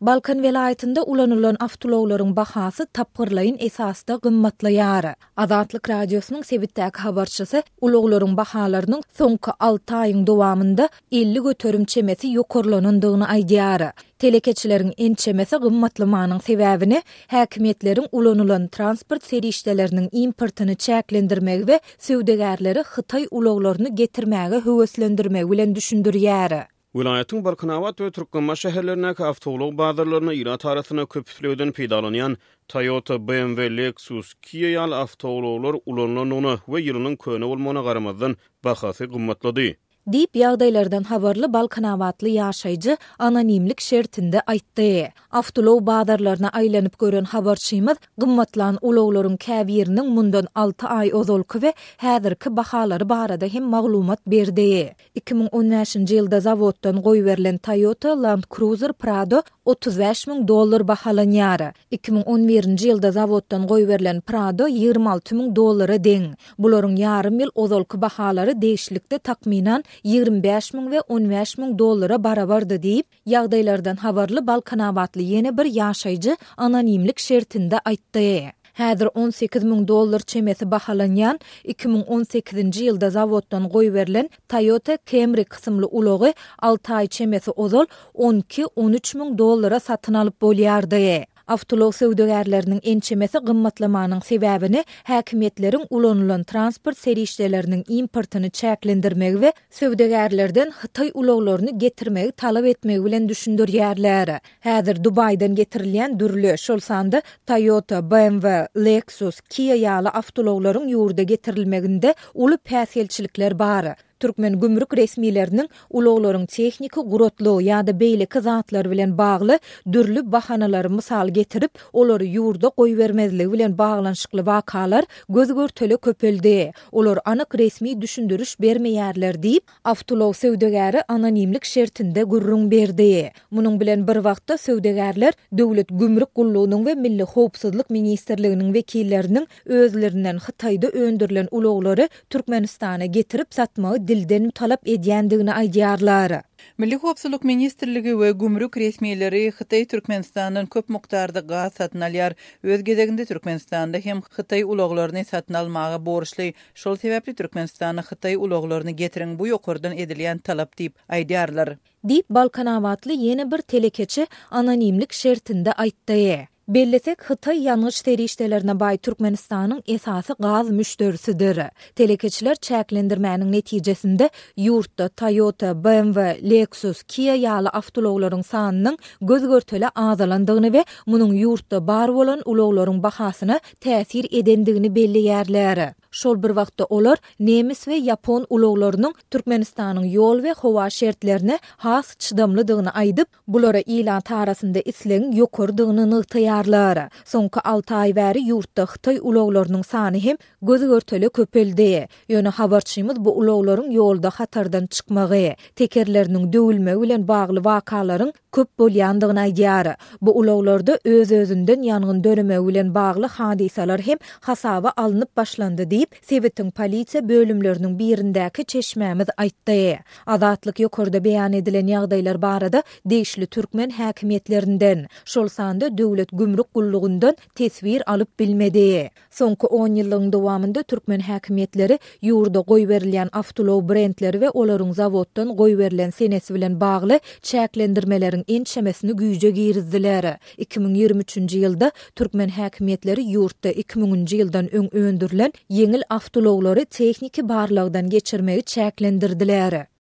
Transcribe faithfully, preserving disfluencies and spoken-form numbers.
Balkan velayetinde ulanılan avtologlaryň bahasy tapgyrlaýyn esasda gymmatlaýar. Azatlyk radiosynyň sebitdäki habarçysy uloglaryň bahalarynyň soňky alty aýyň dowamında elli göterim çemesi ýokarlanandygyny aýdýar. Telekeçileriň ençemesi gymmatlamanyň sebäbini häkimetleriň ulanılan transport serişdeleriniň importyny çäklendirmegi we söwdegärleri Hytaý uloglaryny getirmäge höweslendirmegi bilen düşündirýär. Vilayatyň Balkanawat we Türkmenmän şäherlerindäki awtolog bazarlaryna ýyrat arasyna köpüslegden peýdalanýan Toyota, B M W, Lexus, Kia ýaly awtologlar ulananyny we ýylynyň köne bolmagyna garamazdan bahasy gymmatlady. Dip ýagdaýlardan habarly Balkanawatly ýaşaýjy anonimlik şertinde aýtdy. Awtolog bazarlaryna aýlanyp gören habarçymyz gymmatlan uloglaryň käbiriniň mundan alty aý ozalky we häzirki bahalary barada hem maglumat berdi. iki ming on beşinji ýylda zawoddan goýberilen Toyota Land Cruiser Prado otuz beş miň dollar bahalanýar. iki ming on birinji ýylda zawoddan goýberilen Prado ýygrimi alty miň dollara deň. Bularyň ýarym ýyl ozalky bahalary değişlikde takminan ýygrimi beş miň we on beş miň dollara barabardy diýip ýagdaýlardan habarly Balkanawatly ýene bir ýaşaýjy anonimlik şertinde aýtdy. Häzir on sekiz miň dollar çemesi bahalanýan iki ming on sekizinji ýylda zawoddan goýberilen Toyota Camry kysymly ulogy alty aý çemesi ozal on iki on üç miň dollara satyn alyp bolýardy. Awtolog söwdegärleriniň ençemesi gymmatlamanyň sebäbini häkimetleriň ulanılan transport serişdeleriniň importyny çäklendirmegi we söwdegärlerden Hytaý uloglaryny getirmegi talap etmegi bilen düşündirýärler. Häzir Dubaýdan getirilýän dürli şol sanda Toyota, B M W, Lexus, Kia ýaly awtologlaryň ýurda getirilmeginde uly päselçilikler bar. Türkmen gümrük resmileriniň uloglaryň texniki gurotlugy ýa-da beýleki zatlar bilen bagly dürli bahanalary mysal getirip olary ýurda goýbermezligi bilen baglanşykly wakalar göz görtele köpeldi. Olar anyk resmi düşündürüş bermeýärler diýip awtolog söwdegäri anonimlik şertinde gurrun berdi. Munyň bilen bir wagtda söwdegärler döwlet gümrük gullugynyň we milli howpsuzlyk ministrliginiň wekilleriniň özlerinden Hytaýda öndürilen uloglary Türkmenistana getirip satmagy dilden talap edýändigini aýdýarlar. Milli Howpsuzlyk Ministrligi we gümrük resmiýetleri Hytaý Türkmenistanyň köp mukdarda gaz satyn alýar. Öz gezeginde Türkmenistanda hem Hytaý uloglaryny satyn almaga borçly. Şol sebäpli Türkmenistana Hytaý uloglaryny getiriň bu ýokardan edilýän talap diýip aýdýarlar. Dip Balkanawatly ýene bir telekeçi anonimlik şertinde aýtdy. Bellesek Hytaý ýangyş serişdelerine baý Türkmenistanyň esasy gaz müşterisidir. Telekeçiler çäklendirmäniň netijesinde ýurtda Toyota, B M W, Lexus, Kia ýaly awtologlaryň sanynyň göz görtele azalandygyny we munyň ýurtda bar bolan uloglaryň bahasyna täsir edendigini belliýärler. Şol bir wagtda olar nemis we Japon uloglarynyň Türkmenistanyň ýol we howa şertlerine has çydamlydygyny aýdyp, bulara ilan tarasynda islegiň ýokardygyny nygtaýarlar. Soňky alty aý bäri ýurtda Hytaý uloglarynyň sany hem göz görtele köpeldi. Ýöne habarçymyz bu uloglaryň ýolda hatardan çykmagy, tekerleriniň döwülmegi bilen bagly wakalaryň köp bolýandygyny aýdýar. Bu uloglarda öz-özünden ýangyn dönemegi bilen bagly hadisalar hem hasaba alınıp başlandy diýip Sebitin polisiýa bölümleriniň birindäki çeşmämiz aýtdy. Azatlyk ýokarda beýan edilen ýagdaýlar barada değişli türkmen häkimetlerinden, şol sanda döwlet gümrük gullugyndan tesbir alyp bilmedi. Soňky on ýylyň dowamında türkmen häkimetleri ýurda goýberilýän awtolog brendleri we olaryň zawoddan goýberilen senesi bilen bagly çäklendirmeleriň ençemesini güýje girizdiler. iki ming ýygrimi üçinji ýylda türkmen häkimetleri ýurtda iki miňinji ýyldan öň öndürilen ýeňil awtologlary tekniki barlygdan geçirmegi çäklendirdiler.